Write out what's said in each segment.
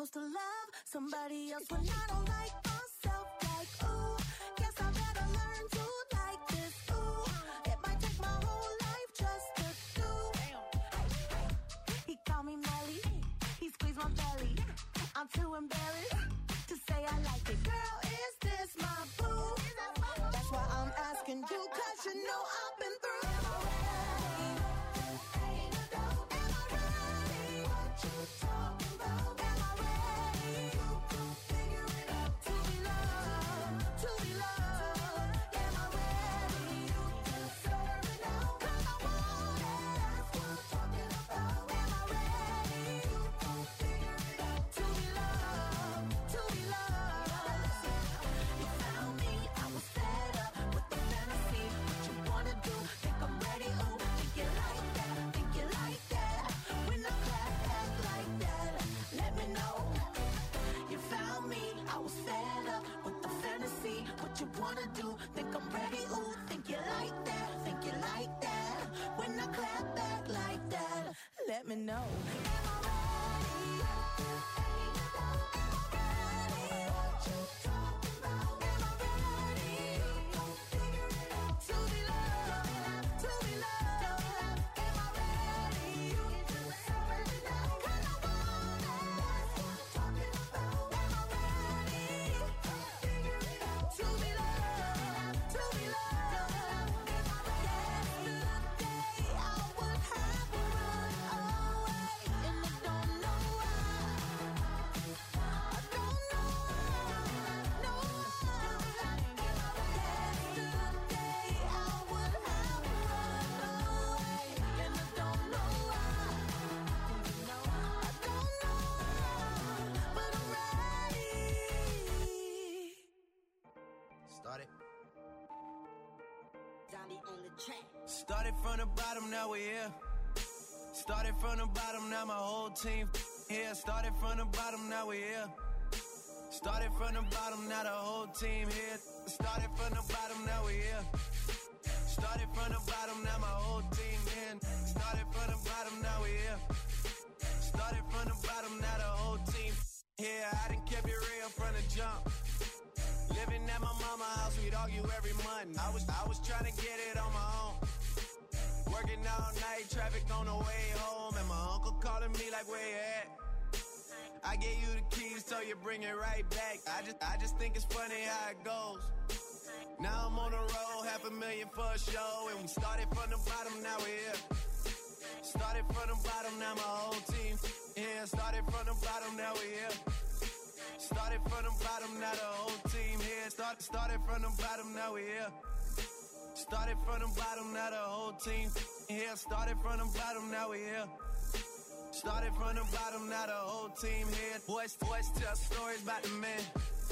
supposed to love somebody else when I don't like myself? Like, ooh, guess I better learn to like this. Ooh, it might take my whole life just to do. He called me Melly, he squeezed my belly. I'm too embarrassed to say I like it. Girl, is this my boo? That's why I'm asking you, cause you know I've been through. Let me know. Started from the bottom, now we're here. Started from the bottom, now my whole team here. Started from the bottom, now we're here. Started from the bottom, now the whole team here. Started from the bottom, now we're here. Started from the bottom, now my whole team in. Started from the bottom, now we're here. Started from the bottom, now the whole team here. I done kept it real from the jump. Living at my mama's house, we'd argue every month. I was trying to get it on my own. Working all night, traffic on the way home, and my uncle calling me like, where you at? I gave you the keys, so you bring it right back. I just think it's funny how it goes. Now I'm on the road, $500,000 for a show, and we started from the bottom, now we're here. Started from the bottom, now my whole team here. Started from the bottom, now we're here. Started from the bottom, now the whole team here. Started from the bottom, now we're here. Started from the bottom, now the whole team here. Started from the bottom, now we're here. Started from the bottom, now the whole team here. Boys tell stories about the man.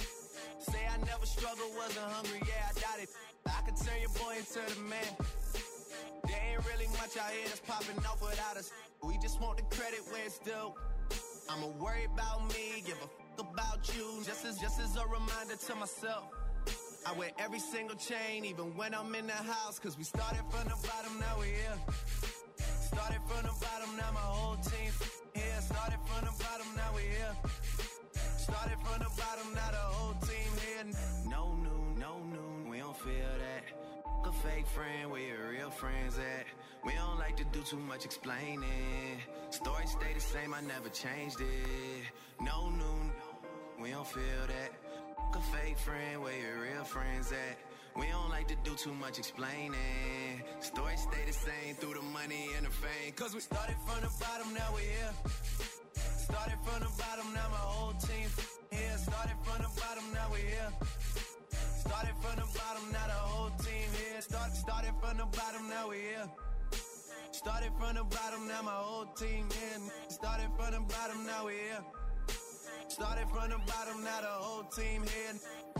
Say I never struggled, wasn't hungry, yeah, I doubt it. I could turn your boy into the man. There ain't really much out here that's popping off without us. We just want the credit where it's due. I'ma worry about me, give a fuck about you. Just as a reminder to myself. I wear every single chain, even when I'm in the house. Cause we started from the bottom, now we're here. Started from the bottom, now my whole team here. Started from the bottom, now we're here. Started from the bottom, now the whole team here. No noon, we don't feel that. A fake friend, where your real friends at? We don't like to do too much explaining. Stories stay the same, I never changed it. No noon, we don't feel that. A fake friend, where your real friends at? We don't like to do too much explaining. Stories stay the same through the money and the fame. Cause we started from the bottom, now we're here. Started from the bottom, now my whole team here. Started from the bottom, now we're here. Started from the bottom, now the whole team here. Started from the bottom, now we're here. Started from the bottom, now my whole team in. Started from the bottom, now we're here. Started from the bottom, now the whole team here.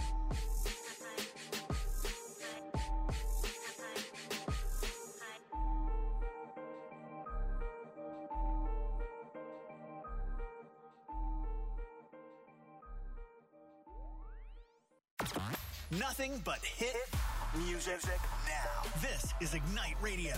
Nothing but hit music now. This is Ignite Radio.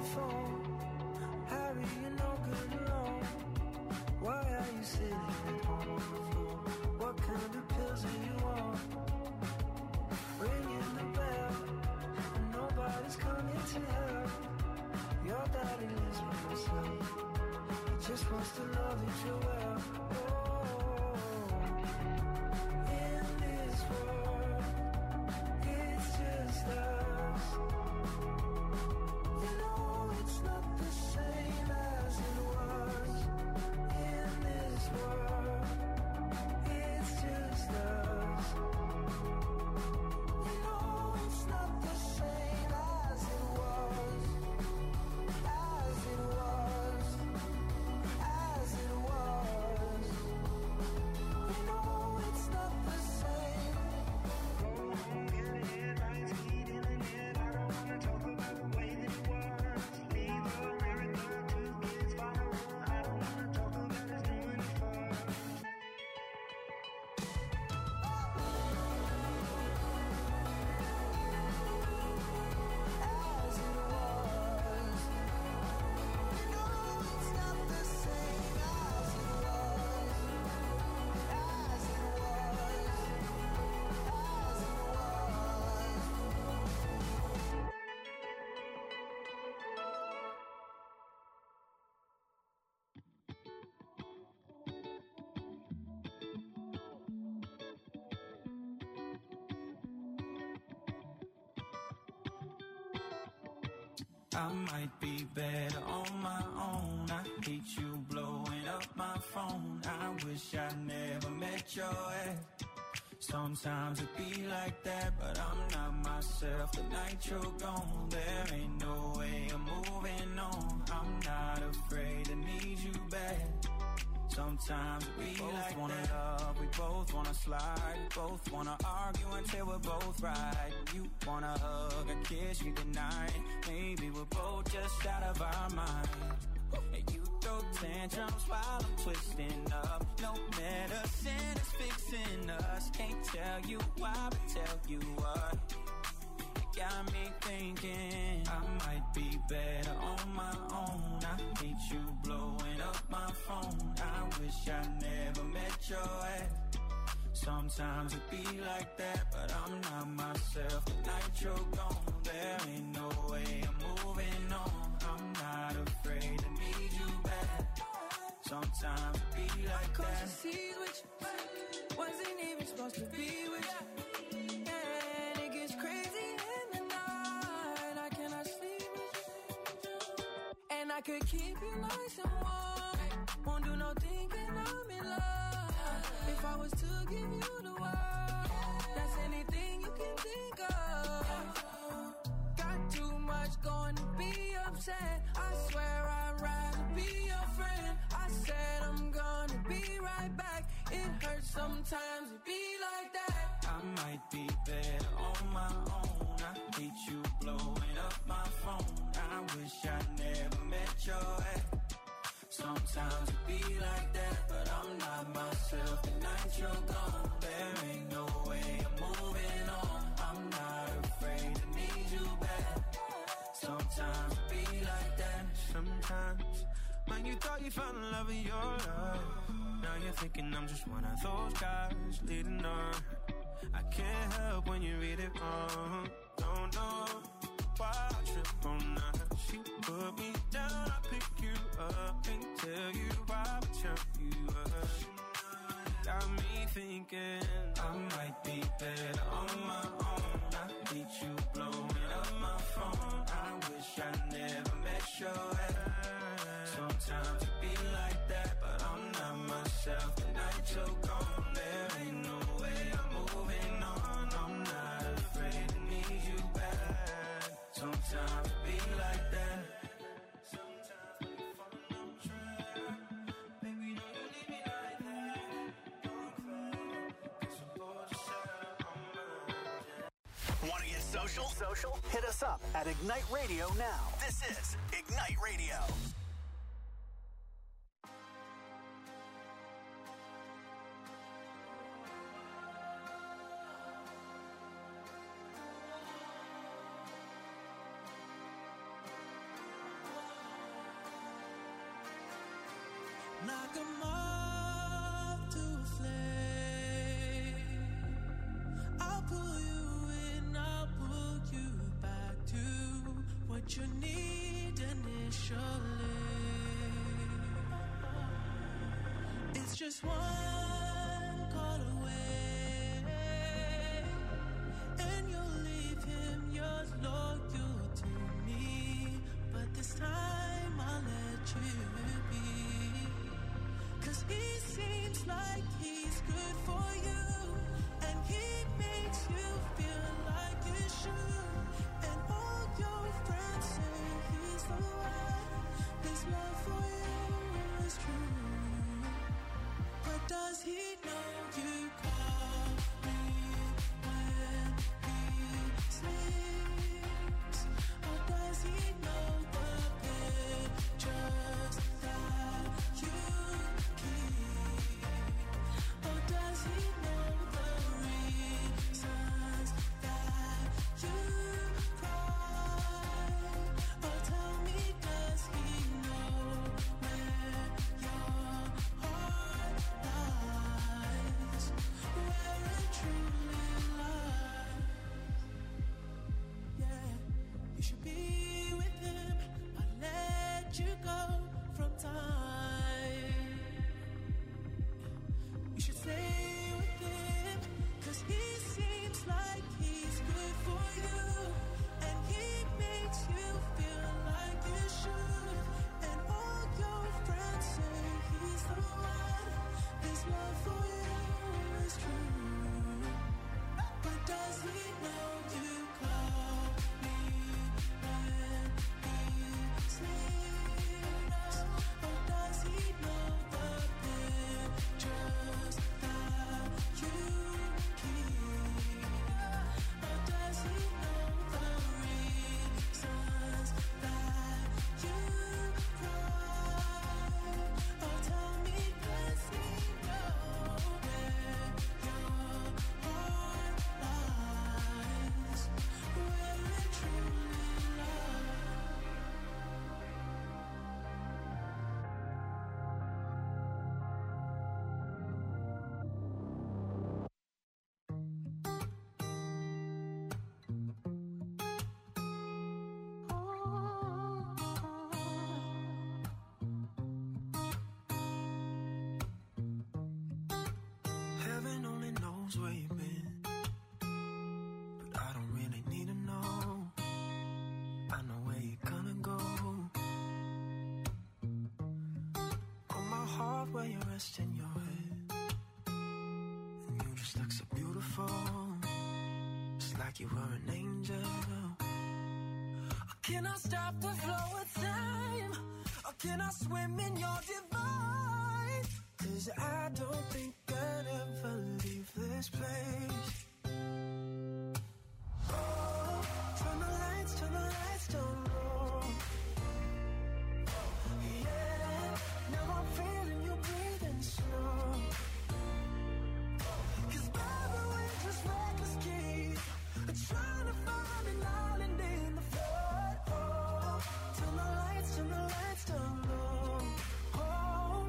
phone. Harry, you're no good alone. Why are you sitting at home on the floor? What kind of pills are you on? Ringing the bell, and nobody's coming to help. Your daddy lives by himself. He just wants to know that you're well. In this world, it's just us. You know it's not the same as it was. In this world, it's just us. You know it's not the same as it was. As it was. As it was. You know it's not the same. I might be better on my own. I hate you blowing up my phone. I wish I never met your ex. Sometimes it be like that, but I'm not myself. The night you're gone, there ain't no way I'm moving on. I'm not afraid to need you back. Sometimes we both like wanna that. Love, we both wanna slide, we both wanna argue until we're both right. You wanna hug or kiss me tonight. Maybe we're both just out of our mind. And you throw tantrums while I'm twisting up. No medicine is fixing us. Can't tell you why, but tell you what. Got me thinking I might be better on my own. I hate you blowing up my phone. I wish I never met your ex. Sometimes it be like that, but I'm not myself. The night you're gone, there ain't no way I'm moving on. I'm not afraid to need you back. Sometimes it be like that. Cause you with you, wasn't even supposed to be with you. And it gets crazy in the night. I cannot sleep with you. And I could keep you nice and warm. Won't do no thinking I'm in love. If I was to give you the world, that's anything you can think of. Got too much going to be upset. I swear I'd rather be your friend. I said I'm gonna be right back. It hurts sometimes to be like that. I might be better on my own. I hate you blowing up my phone. I wish I never met your ex. Sometimes it be like that, but I'm not myself. The night you're gone, there ain't no way I'm moving on. I'm not afraid to need you back. Sometimes it be like that. Sometimes when you thought you found the love of your life, now you're thinking I'm just one of those guys leading on. I can't help when you read it wrong. Don't know why I trip on that. She put me down, I pick you up. Can't tell you why I tell you up. Got me thinking I might be better on my own. I hate you blowing up my phone. I wish I never met your ex. Sometimes it be like that, but I'm not myself. The night you're gone, there ain't no way I'm moving on. I'm not afraid to need you back. Sometimes it be like that. Sometimes we fall on track. Baby, don't you leave me like that. Don't cry, 'cause I'm bored yourself on mine. Want to get social? Hit us up at Ignite Radio now. This is Ignite Radio. like a moth to a flame. I'll pull you in, I'll pull you back to what you need initially. It's just one call away, and you'll leave him yours loyal to me. But this time I'll let you be, 'cause he seems like he's good for you, and he makes you feel like you should. And all your friends say he's the one. His love for you is true. But does he know you call me when he sleeps? Or does he know the pictures that you keep? Or does he know the reasons that you cry? Or tell me, does he know where your heart lies, where it truly lies? Yeah, you should be with him. I'll let you go from time. You should stay with him, 'cause he seems like he's good for you, and he makes you feel like you should. And all your friends say he's the one. His love for you is true. But does he know you call me when he sleeps? Or does he know the pictures that you keep? Or does he know the reasons that you cry? Or tell me, does he know where your heart lies, where it truly lies? Heaven only knows where you've been, but I don't really need to know. I know where you're gonna go. Put my heart where you're resting your head, and you just look so beautiful, just like you were an angel. Can I stop the flow of time, or can I swim in your divine? 'Cause I don't think I'd ever leave this place. Oh, turn the lights down low. Yeah, now I'm feeling you breathing slow. 'Cause baby, we're just reckless kids, trying to find an island in the flood. Oh, turn the lights down low. Oh.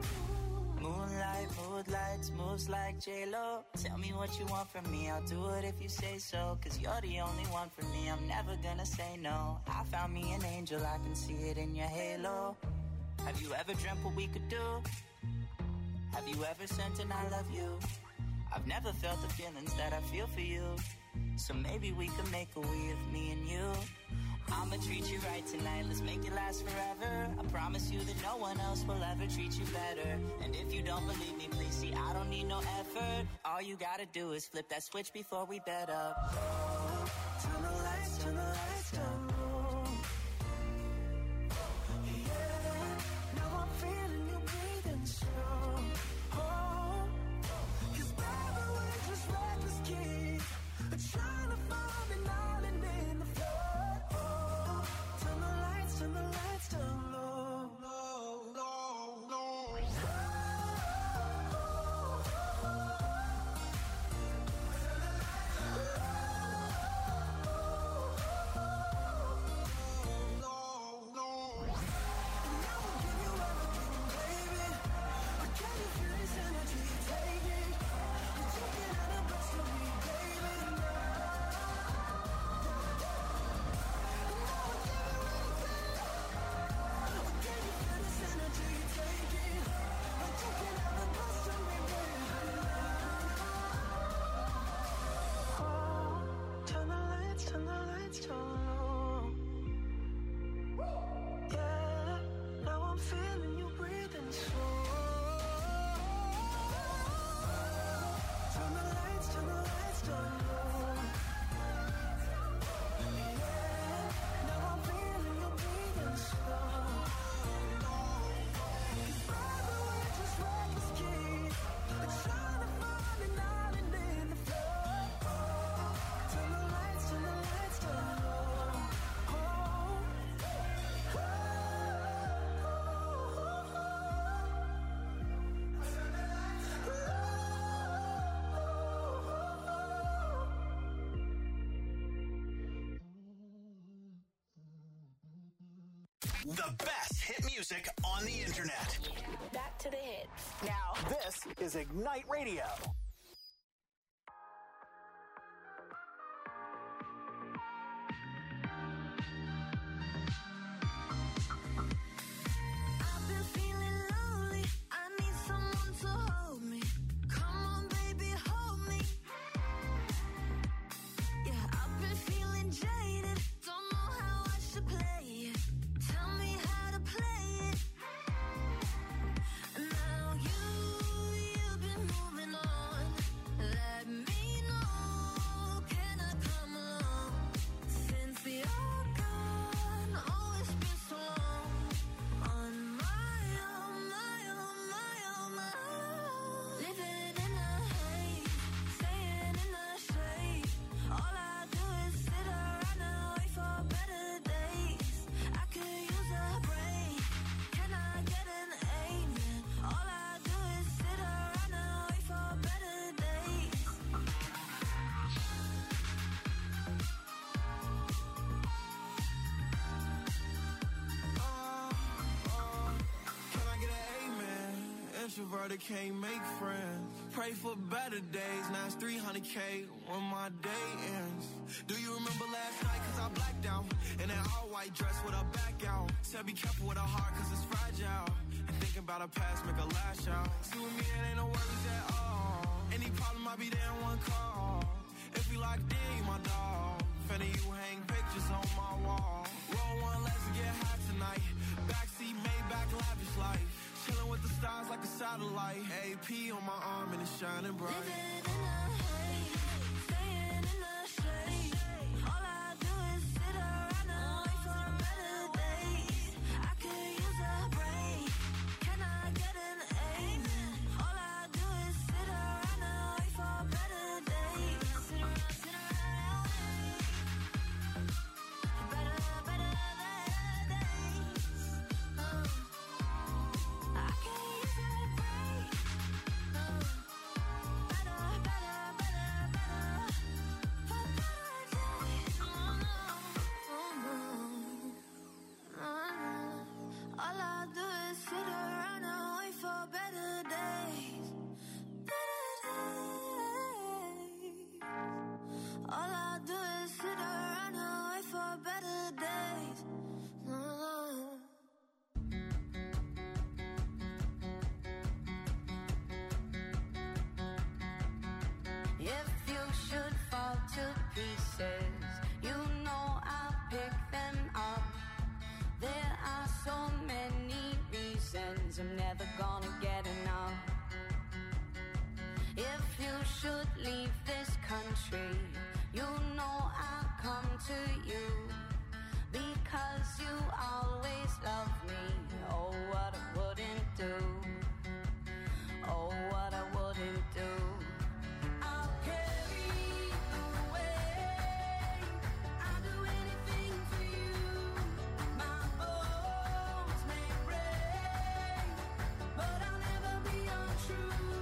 Moonlights, moves like J-Lo. Tell me what you want from me, I'll do it if you say so. 'Cause you're the only one for me, I'm never gonna say no. I found me an angel, I can see it in your halo. Have you ever dreamt what we could do? Have you ever sent an I love you? I've never felt the feelings that I feel for you. So maybe we could make a we of me and you. I'ma treat you right tonight, let's make it last forever. I promise you that no one else will ever treat you better. And if you don't believe me, please see, I don't need no effort. All you gotta do is flip that switch before we bed up. Oh, turn the lights down low. Yeah, now I'm feeling you breathing slow. Oh, 'cause baby, we're just reckless kids, trying to find an island in the flood. Oh, turn the lights down low. lights turn low. Yeah, now I'm feeling you breathing slow. Turn the lights down low. Yeah, now I'm feeling you breathing slow. Forever we're just reckless kids, trying to find an island in the flow. Turn the lights down low. The best hit music on the internet. Back to the hits. Now, this is Ignite Radio. I've been feeling lonely. I need someone to hold me. Come on, baby, hold me. Yeah, I've been feeling jaded. Don't know how I should play it. Tell me how to play it. Now you've been moving on. Let me know. Can I come along? Since you're gone, oh, it's been so long. On my own, living in a haze, staying in the shade. All I do is sit around and wait for better days. I could use a break. Can I get an amen? All I do is sit around and wait for better days. Can I get an amen? Introverted can't make friends. Pray for better days. Now it's 300K when my day ends. Do you remember last night? Cause I blacked out in an all white dress with a back out. Said be careful with a heart cause it's fragile. And thinking about a past make a lash out. See with me it ain't no worries at all. Any problem I'll be there in one call. If we locked in, you my dog. Fanny, you hang pictures on my wall. Roll one, let's get high tonight. Backseat, Maybach, lavish life. Chilling with the stars like a satellite. AP on my arm and it's shining bright. Living in a haze, staying in the shade. All I do is sit around and wait for better days. I could use a break. Can I get an amen? All I do is sit around and wait for better days. Sit around, better days. I could use a break. All I do is sit around and wait for better days. Better days. All I do is sit around and wait for better days. If you should fall to pieces, you know I'll pick them up. There are so many reasons I'm never gonna get enough. If you should leave this country, you know I'll come to you. Because you always love me. Oh, what I wouldn't do. Oh, what I wouldn't do. I'll carry you away. I'll do anything for you. My bones may break, but I'll never be untrue.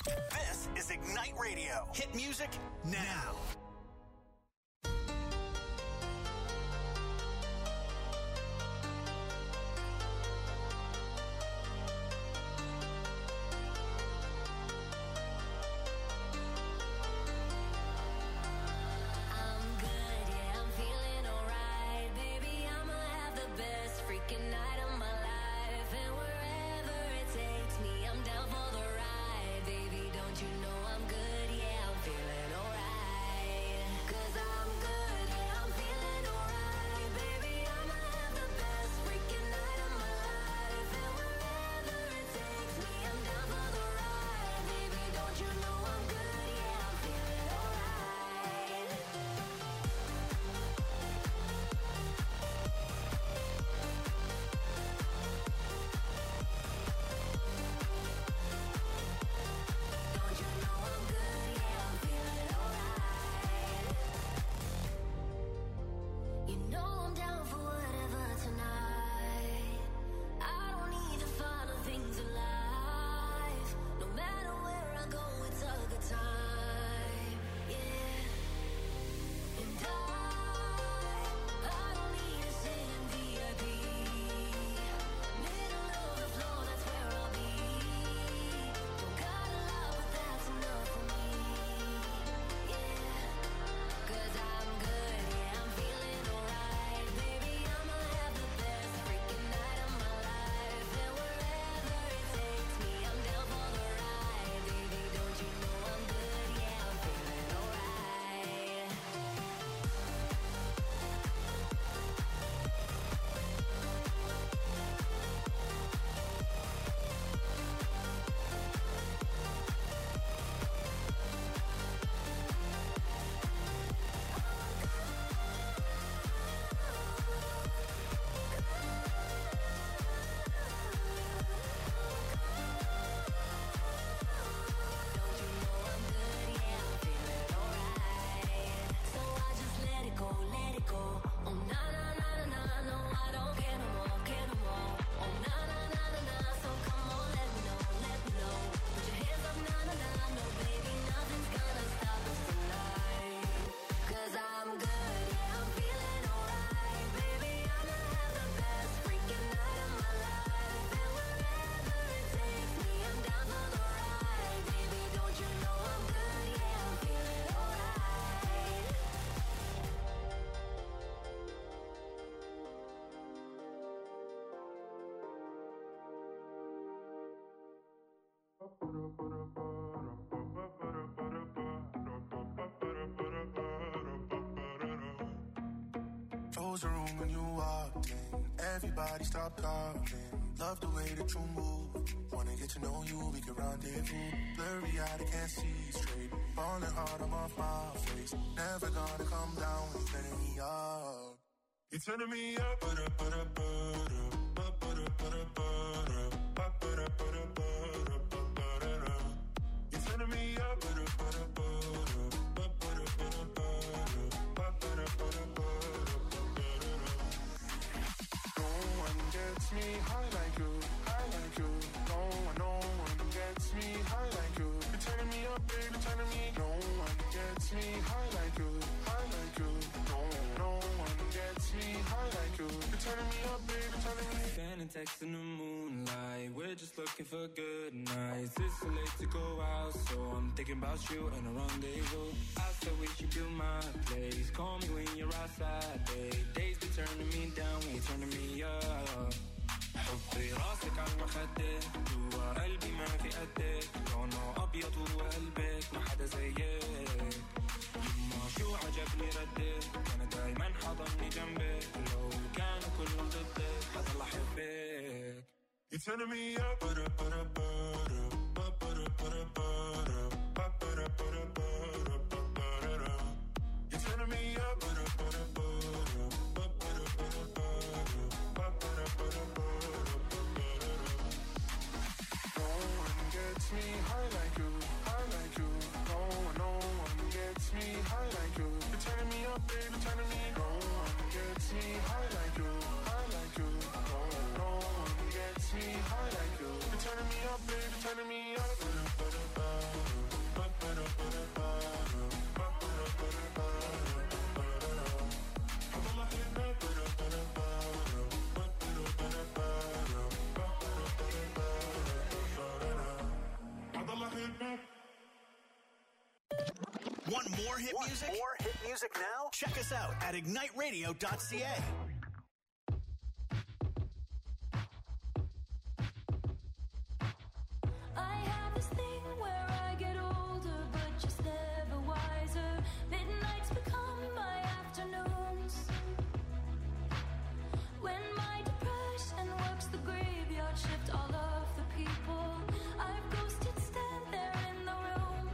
This is Ignite Radio. Hit music now. Close the room when you walked in. Everybody stop talking. Love the way that you move. Wanna get to know you, we can rendezvous. Blurry eyed, I can't see straight. Falling hard, I'm off my face. Never gonna come down when you're turning me up. You're turning me up. You're turning me up. Gets me high like you, high like you. No one gets me high like you. You're turning me up, baby, turning me. No one gets me high like you, high like you. No one gets me high like you. You're turning me up, baby, turning me. Sending texts in the moonlight. We're just looking for good nights. It's so late to go out, so I'm thinking about you and a rendezvous. I said we should do my place. Call me when you're outside, babe. Days be turning me down when you're turning me up. حطي راسك على المخدة جوا قلبي ما في قدك لونه أبيض وقلبك ما حدا زيك يما شو عجبني ردك أنا دايما حضني جنبك لو كانوا كلهم ضدك حضل أحبك You're turning me up. You're turning me up. Gets me high like you, high like you. No one gets me high like you. You're turning me up, baby, turning me. No one gets me high like you, high like you. No one gets me high like you. You're turning me up, baby, turning me up. more hit music? More hit music now? Check us out at igniteradio.ca. I have this thing where I get older, but just never wiser. Midnights become my afternoons. When my depression works the graveyard shift, all of the people I've ghosted stand there in the room.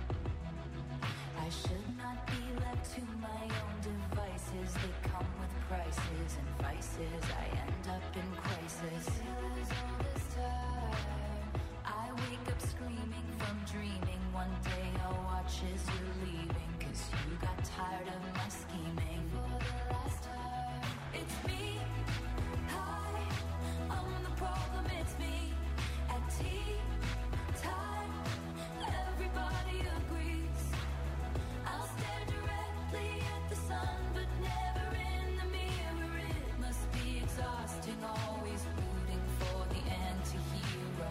I should not be left to my own devices. They come with prices and vices. I end up in crisis. Still as all this time, I wake up screaming from dreaming. One day I'll watch as you're leaving, 'cause you got tired of my scheming. For the last time, it's me. Hi, I'm the problem, it's me. At tea time, everybody agrees. I'll stare directly at the sun, but never in the mirror. It must be exhausting, always rooting for the anti-hero.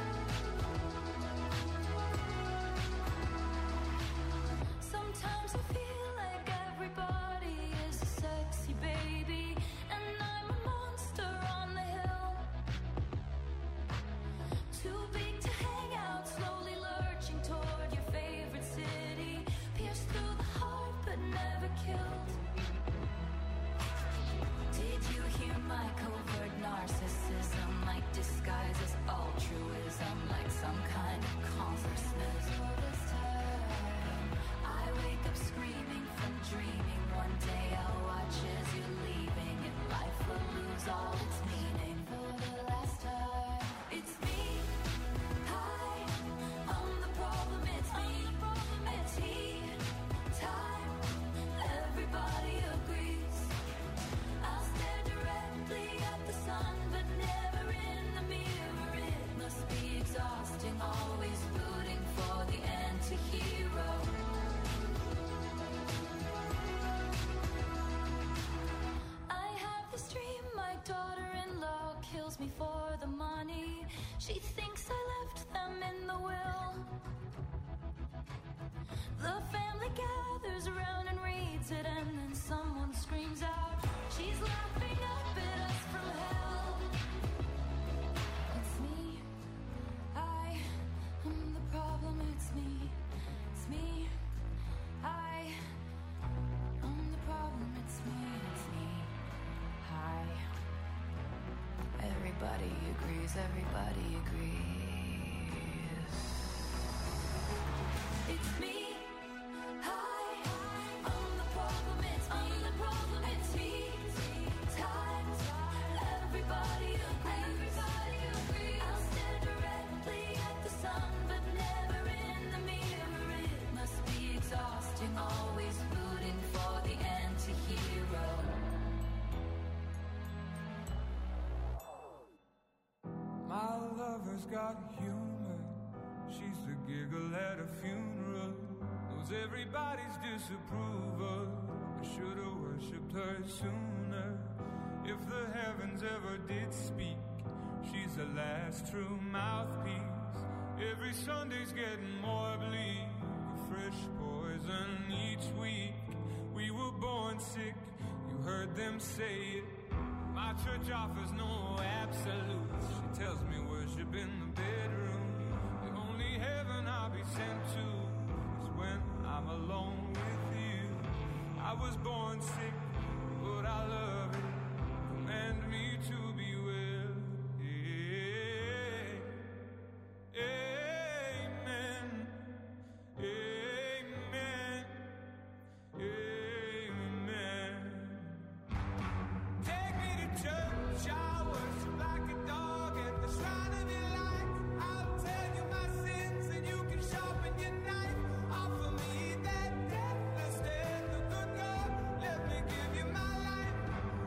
Sometimes I feel like everybody is a sexy baby, and I'm a monster on the hill. Too big to hang out, slowly lurching toward your favorite city. Pierced through the heart, but never killed. Did you hear my covert narcissism? Like disguise as altruism, like some kind of consciousness. All this time, I wake up screaming from dreaming. One day I'll watch as you're leaving, and life will lose all its meaning. For the last time, it's me. Hi, I'm the problem, it's me. At tea time, everybody agrees. I'll stare directly at the sun, but never in the mirror. It must be exhausting, always rooting for the anti-hero. I have this dream, my daughter-in-law kills me for the money. She thinks I left them in the will. The family gathers around and reads it, and then someone screams out, she's laughing up at us from hell. It's me. I am the problem, it's me. It's me. I am the problem, it's me. It's me. Hi. Everybody agrees, everybody agrees. It's me. Hi, I'm the problem, it's me. I'm the problem, it's me. Time, everybody agrees. I'll stare directly at the sun, but never in the mirror. It must be exhausting, always rooting for the anti-hero. My lover's got humor. She's the giggle at a funeral. Knows everybody's disapproval. I should've worshipped her sooner. If the heavens ever did speak, she's the last true mouthpiece. Every Sunday's getting more bleak. Fresh poison each week. We were born sick, you heard them say it. My church offers no absolutes. She tells me worship in the bedroom. The only heaven I'll be sent to is when I'm alone with you. I was born sick, but I love it. Command me to be well. Amen. Amen. Amen. Take me to church, I worship like a dog at the shrine of your light. I'll tell you my sins and you can sharpen your knife. Offer me that deathless death, the good God, let me give you my life.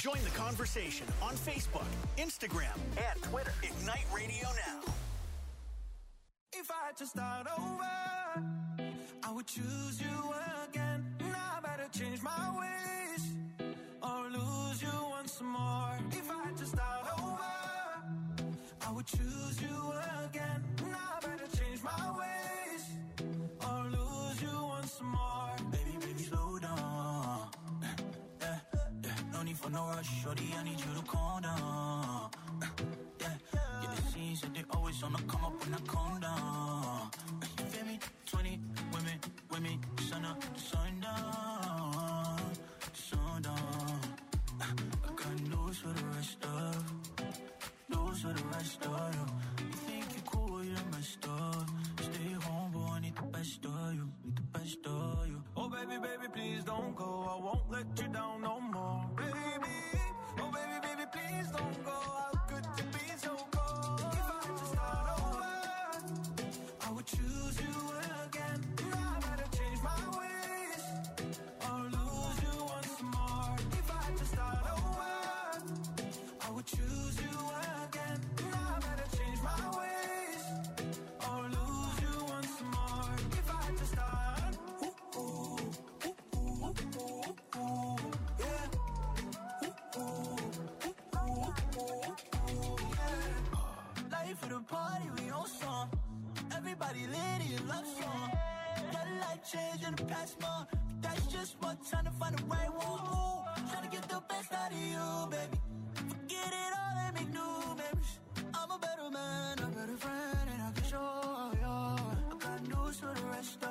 Join the conversation on Facebook, Instagram, and Twitter. Ignite Radio Now. If I had to start over, I would choose you again. Now I better change my ways or lose you once more. If I had to start over, I would choose you again. Now I better change my ways or lose you once more. Baby, slow down. No need for no rush, shorty, I need you to calm down. Yeah, it seems that they always on the come up when I calm down. You feel me? 20 women, sun up, sundown, sundown. I got news for the rest of you. You think you cool, you're messed up. Stay home, boy, I need the best of you, Oh, baby, please don't go. I won't let you down no more. Baby, oh, baby, please don't go. How could you be so cold? If I had to start over, I would choose you again. Now I better change my ways or lose you once more. If I had to start over, I would choose you again. Now I better change my ways or lose you once more. If I had to start, for the party, we on song. Everybody lit in love song. Got a life change in the past month. That's just what trying to find the right one. Trying to get the best out of you, baby. Forget it all and make new memories. I'm a better man, a better friend, and I can show you. I got news for the rest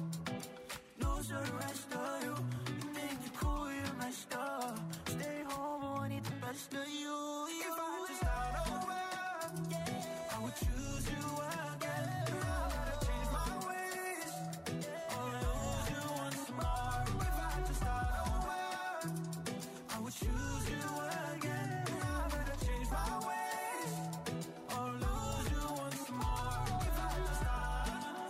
of you. You think you're cool, you're messed up. Stay home, I need the best of you. If I had to start over, I would choose you again. Now I gotta change my ways or lose you once more. If I had to start over, I would choose you again. Now I gotta change my ways or lose you once more. If I had to start,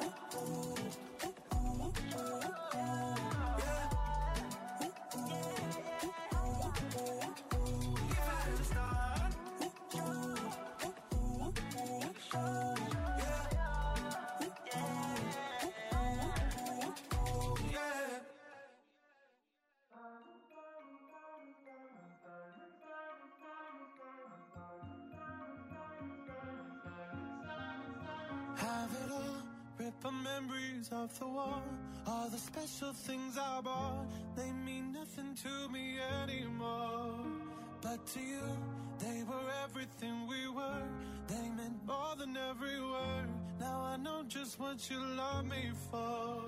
have it all, rip the memories off the wall. All the special things I bought, they mean nothing to me anymore. But to you, they were everything we were. They meant more than every word. Now I know just what you love me for.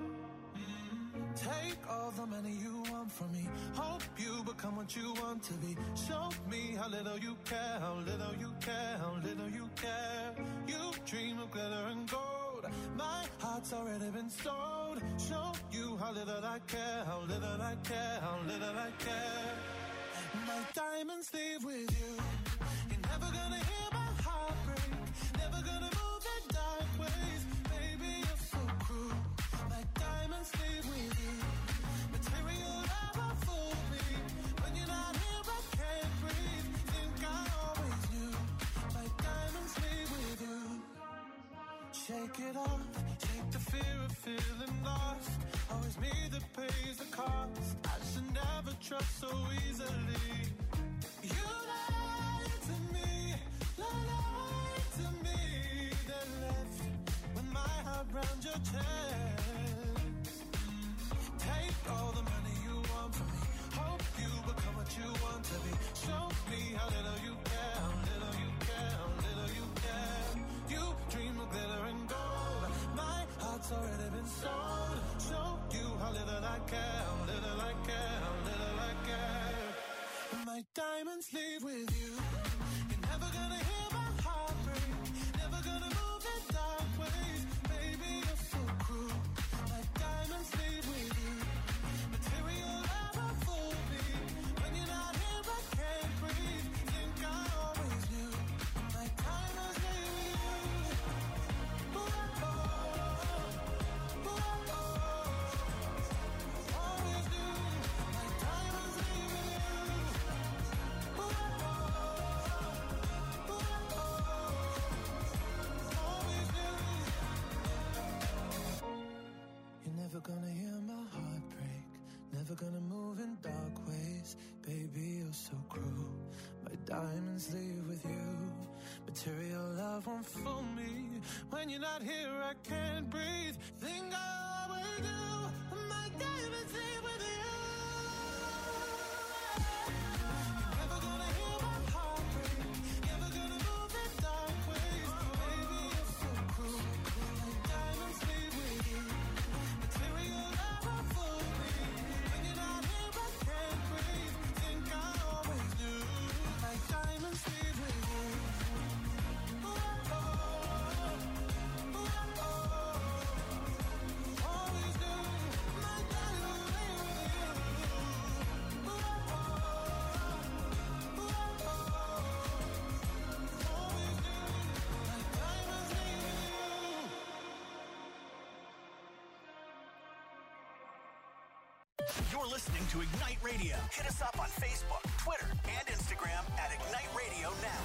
Take all the money you want from me. Hope you become what you want to be. Show me how little you care, how little you care, how little you care. You dream of glitter and gold. My heart's already been sold. Show you how little I care, how little I care, how little I care. My diamonds leave with you. You're never gonna hear my heart break. Never gonna move in dark ways. Baby, you're so cruel. My diamonds leave with you. Material never fooled me. When you're not here, I can't breathe. Think I always knew. My diamonds leave with you. Shake it off. Shake the fear of feeling lost. Always me that pays the cost. I should never trust so easily. You lied to me. Lied to me. Then left with my heart round your chest. Take all the money you want from me. Hope you become what you want to be. Show me how little you care, how little you care, how little you care. You dream of glitter and gold. My heart's already been sold. Show you how little I care, how little I care, how little I care. My diamonds leave with you. You're never gonna hear my heart break. Never gonna move in dark ways. Baby, you're so cruel. diamonds leave with you. Material love won't fool me. When you're not here, I can't breathe. Think I always do. My diamonds leave with you. You're never gonna hear my heart break. Never gonna move in dark ways. Baby, you're so cruel. My diamonds leave with you. Material love won't fool me. When you're not here, I can't breathe. Think I always do. My diamonds leave with you. You're listening to Ignite Radio. Hit us up on Facebook, Twitter, and Instagram at Ignite Radio Now.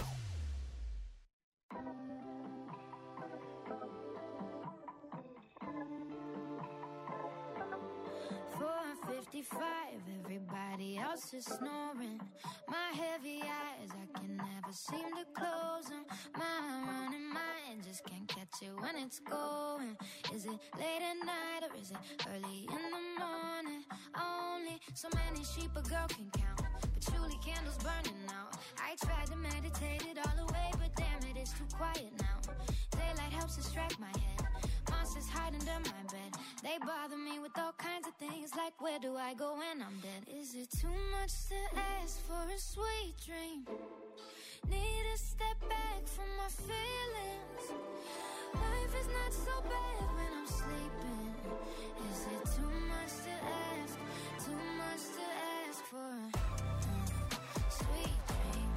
4:55, everybody else is snoring. My heavy eyes, I can never seem to close them. My running mind just can't catch it when it's going. Is it late at night or is it early in the morning? Only so many sheep a girl can count, but surely candles burning out. I tried to meditate it all away, but damn it, it's too quiet now. Daylight helps distract my head. Monsters hide under my bed. They bother me with all kinds of things, like where do I go when I'm dead? Is it too much to ask for a sweet dream? Need to step back from my feelings. Life is not so bad when I'm sleeping. Is it too much to ask? Too much to ask for a sweet dream?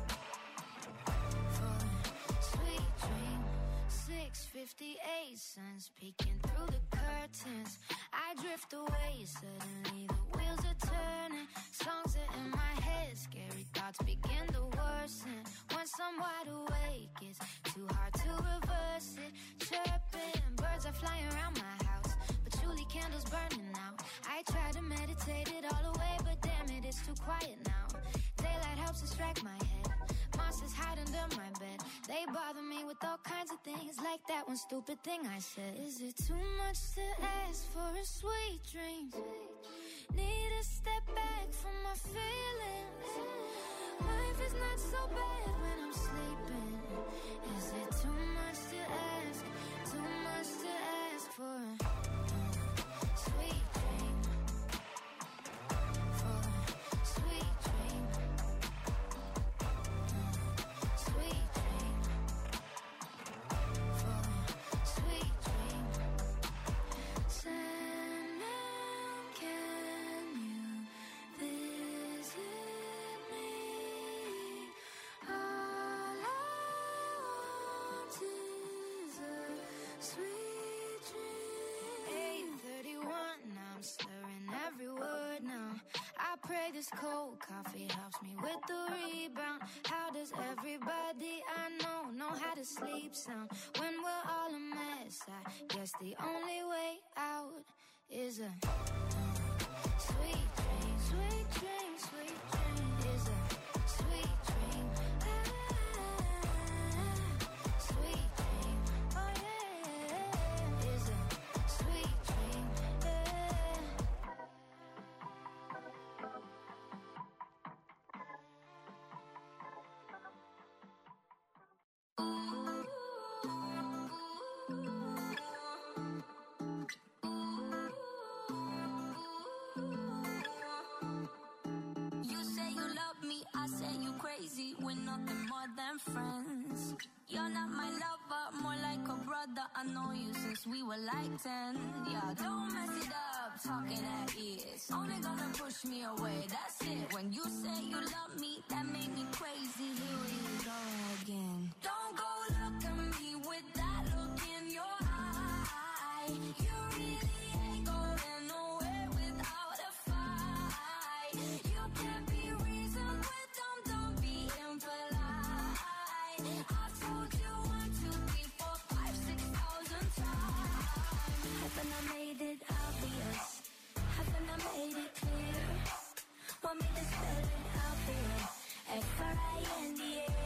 For a sweet dream. 6:58, sun's peeking through the curtains. I drift away, suddenly the wheels are turning. Songs are in my head, scary thoughts begin to worsen. Once I'm wide awake, it's too hard to reverse it. Chirping, birds are flying around my house, but surely candles burning out. I try to meditate it all away, but damn it, it's too quiet now. Daylight helps distract my head. Monsters hide under my bed. They bother me with all kinds of things, like that one stupid thing I said. Is it too much to ask for a sweet dream? Need to step back from my feelings. Life is not so bad when I'm sleeping. Is it too much to ask? Too much to ask for a sweet dream? For a sweet dream. Sweet dream. For a sweet dream. Sandman, can you visit me? All I want is a sweet dream. 8:31, now I'm slurring every word now. I pray this cold coffee helps me with the rebound. How does everybody I know how to sleep sound? When we're all a mess, I guess the only way out is a sweet dream. Sweet dream, sweet dream is a sweet dream. Sweet dream, oh yeah, is a sweet dream. You say you love me, I say you crazy. We're nothing more than friends. You're not my lover, more like a brother. I know you since we were like 10. Yeah, don't mess it up, talking at ears. Only gonna push me away, that's it. When you say you love me, that made me crazy. Here we go again. Don't go look at me with that look in your eye. You really ain't going nowhere without a fight. You can't be reasoned with them, don't be impolite. I've told you 1, 2, 3, 4, 5, 6,000 times. Haven't I made it obvious? Haven't I made it clear? Want me to spell it out for you? F-R-I-N-D-A.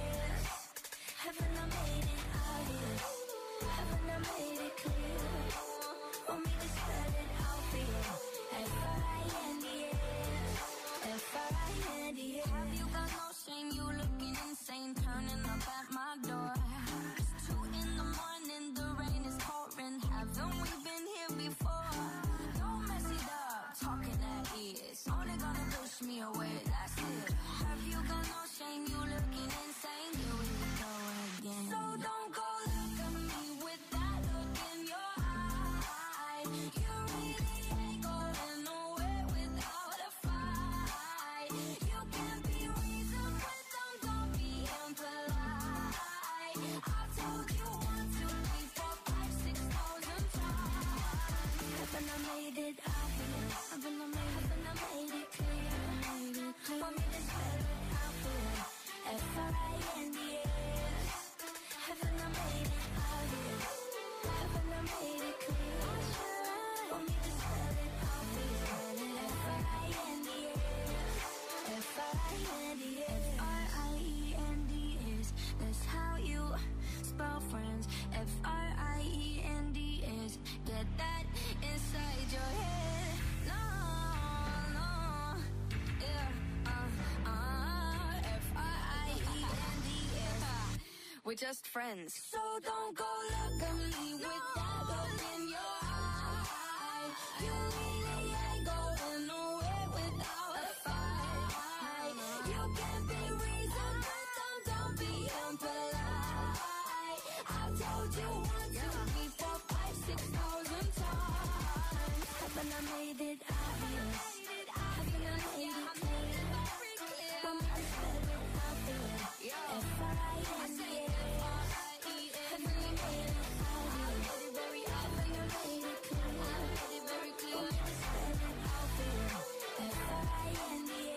We're just friends. So don't go look at me with that look in your eye. You really ain't going nowhere without a fight. You can be reasonable, don't be impolite. I've told you 1, 2, 3, 4, 5, 6,000 times. Haven't I made it obvious? Haven't I made it clear? Want me to spell it how I feel? F-R-I-N-D-A. Haven't I made it obvious? Haven't I made it clear? Want me to spell it how I feel? F-R-I-N-D-A.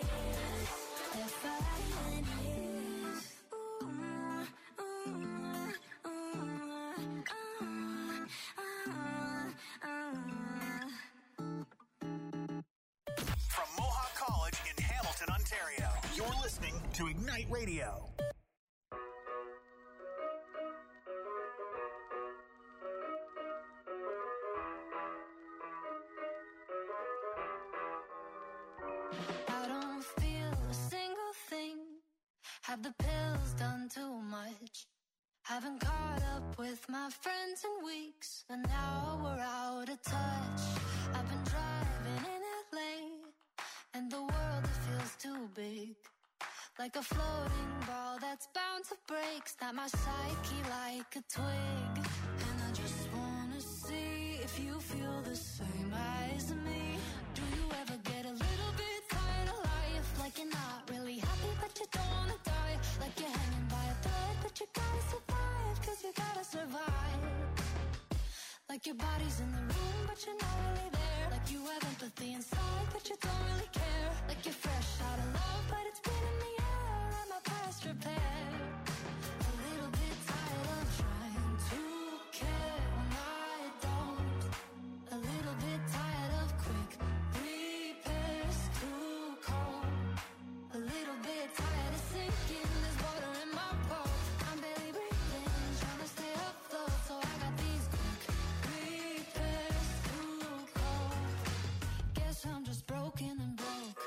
From Mohawk College in Hamilton, Ontario, you're listening to Ignite Radio. I don't feel a single thing. Have the pills done too much? Haven't caught up with my friends in weeks, and now we're out of touch. I've been driving in LA, and the world it feels too big. Like a floating ball that's bound to break. Snap my psyche like a twig. And I just wanna see if you feel the same as me. Do you ever get a little bit tired of life? Like you're not really happy but you don't wanna die. Like you're hanging by a thread but you gotta survive. Cause you gotta survive. Like your body's in the room but you're not really there. Like you have empathy inside but you don't really care. Like you're fresh out of love but it's been in the air. And my past repair. A little bit tired of trying to care when I don't. A little bit tired of quick repairs too cold. A little bit tired of sinking. There's water in my boat. I'm barely breathing, trying to stay afloat. So I got these quick repairs too cold. Guess I'm just broken and broke.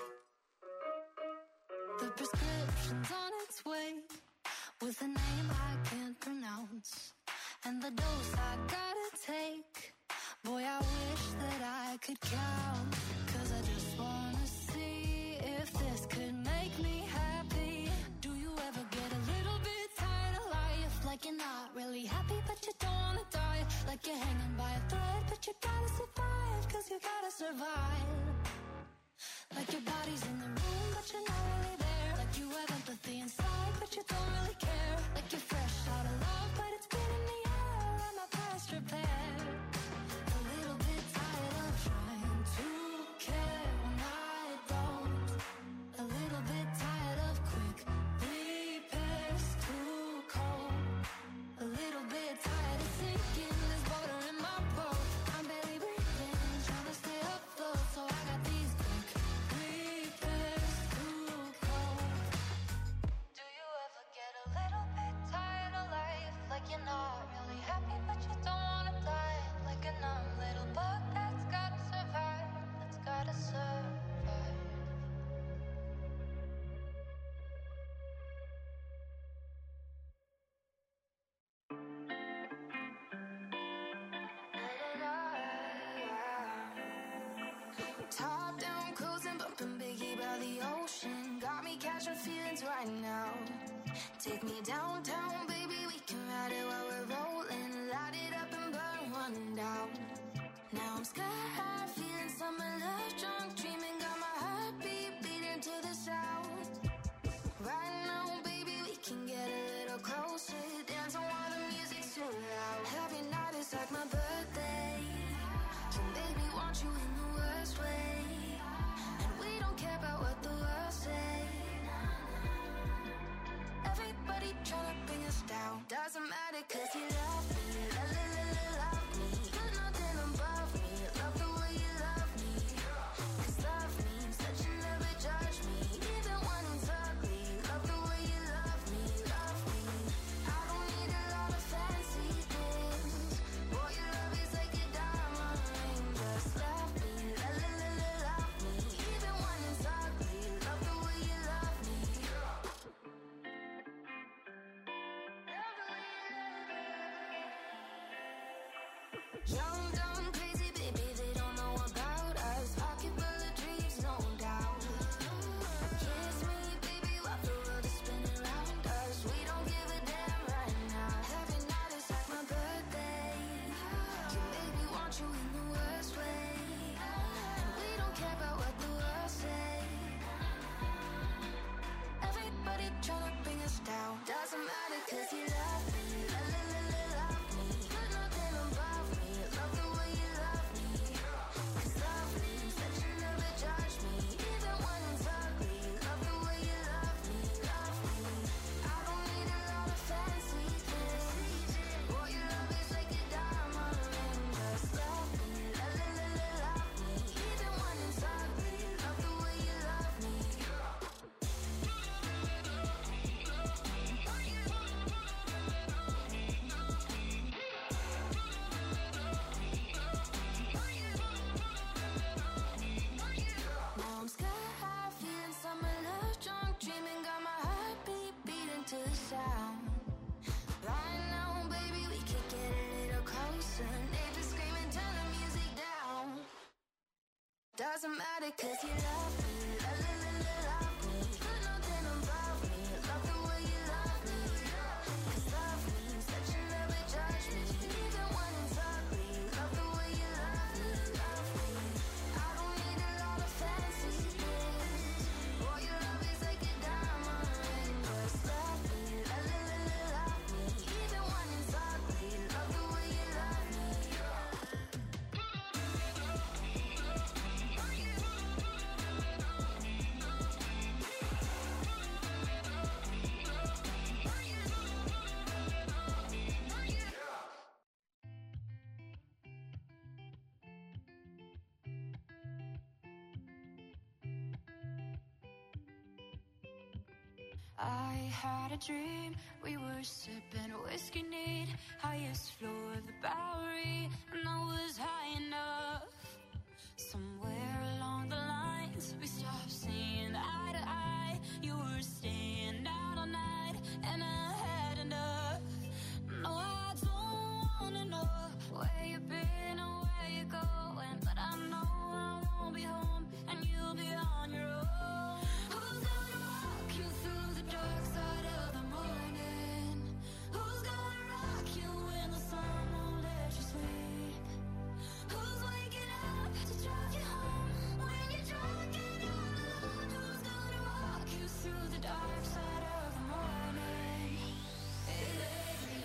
The prescription's on its way, with a name I can't pronounce, and the dose I gotta take. Boy, I wish that I could count. Cause I just wanna see if this could make me happy. Do you ever get a little bit tired of life? Like you're not really happy but you don't wanna die. Like you're hanging by a thread but you gotta survive. Cause you gotta survive. Like your body's in the room but you're not really there. Like you have empathy inside but you don't really care. Like you're fresh out of love but it's been in the air. And my past repair. A little bit tired of trying to care when I don't. A little bit tired of quick repairs too cold. A little bit tired of sinking. There's water in my boat. I'm barely breathing, trying to stay afloat. So I got these quick repairs too cold. Do you ever get a little bit tired of life? Like you're not really happy but you don't wanna die. Like a numb little bug that's gotta survive. That's gotta survive. Top down, cruising, bumping Biggie by the ocean. Got me catching feelings right now. Take me downtown, baby, we can ride it while we're rolling. Light it up and burn one down. Now I'm sky high, feeling summer love, drunk, dreaming. Got my heartbeat beating to the sound. Right now, baby, we can get a little closer. Dancing while the music's too loud. Every night is like my birthday. You made me want you in the worst way. And we don't care about what the world say. Everybody tryna bring us down. Doesn't matter cause you love me. Love me. You're nothing above me. Love the way you love me. Cause love means that you never judge me. Even when it's ugly. Love the way you love me. Love me. I don't need a lot of fancy things. Boy, your love is like a diamond ring. Just love me. Love me. Even when it's ugly. Love the way you love me. Love the way Young, dumb, crazy, baby, they don't know about us. Pocket full of dreams, no doubt. Kiss me, baby, while the world is spinning around us. We don't give a damn right now. Every night is like my birthday. You make me want you in the worst way. And we don't care about what the world say. Everybody tryna bring us down. Doesn't matter 'cause you love me. Love me. Put nothing above me. Love the way you love me. 'Cause love means that you never judge me. Even when it's ugly. Love the way you love me. Love me. I don't need a lot of fancy things. Boy, your love is like a diamond ring. Just love me. Love me. Even when it's ugly. Love the way you love me. Now I'm sky high, feeling summer love drunk, dreaming, got my heartbeat beating to the sound. Right now, baby, we could get a little closer. Neighbors screaming, turn the music down. Doesn't matter 'cause you love me. Love me. Put nothing above me. Love the way you love me. 'Cause love means that you never judge me. Even when it's ugly. Love the way you love me. Love me. I don't need a lot of fancy things. Boy, your love is like a diamond ring. Just love me. Love me. Even when it's ugly. Love the way you love me. I had a dream, we were sipping whiskey neat, highest floor of the Bowery, and I was high enough. Somewhere along the lines, we stopped seeing eye to eye. You were staying out all night, and I had enough. No, I don't wanna know where you've been or where you're going, but I know I won't be home, and you'll be on your own. Who's gonna walk you through the dark side of the morning? Who's gonna rock you when the sun won't let you sleep? Who's waking up to drive you home when you're drunk and all alone? Who's gonna walk you through the dark side of the morning? It ain't me.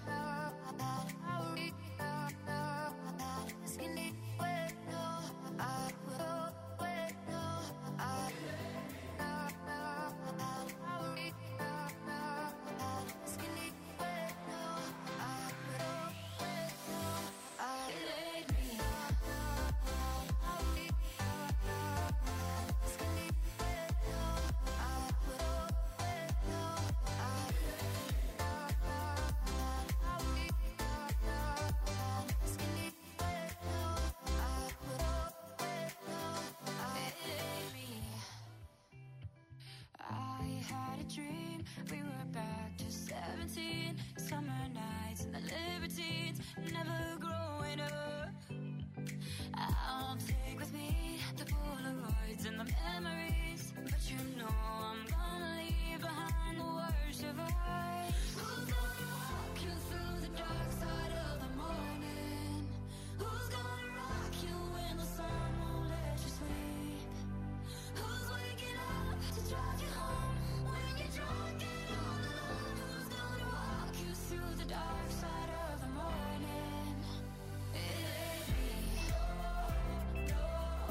Dream, we were back to 17, summer nights and the libertines, never growing up. I'll take with me the Polaroids and the memories, but you know I'm gonna leave behind the worst of us. Who's gonna walk you through the dark side of the morning? Who's gonna rock you when the sun won't let you sleep? Who's waking up to drive you home when you're drunk and all alone? Who's gonna walk you through the dark side of the morning? It ain't me. No.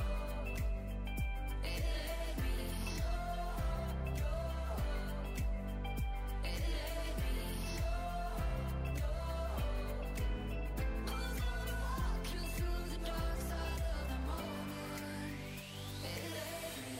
It ain't me. No. It ain't me. No. Who's gonna walk you through the dark side of the morning? It ain't me.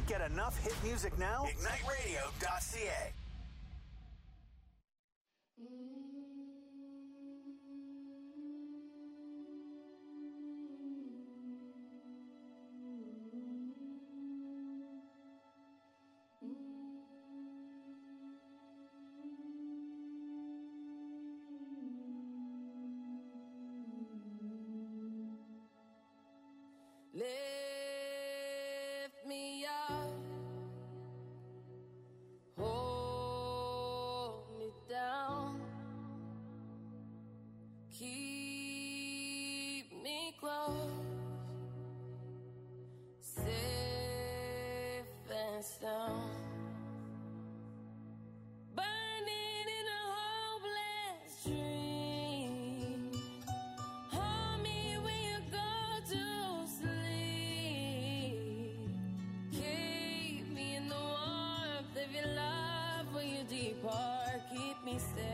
Can't get enough hit music now? IgniteRadio.ca. Lift me up, hold me down, keep me close, safe and sound. Burning in a hopeless dream. Hold me when you go to sleep. Keep me in the warmth of your love when you depart. Keep me safe.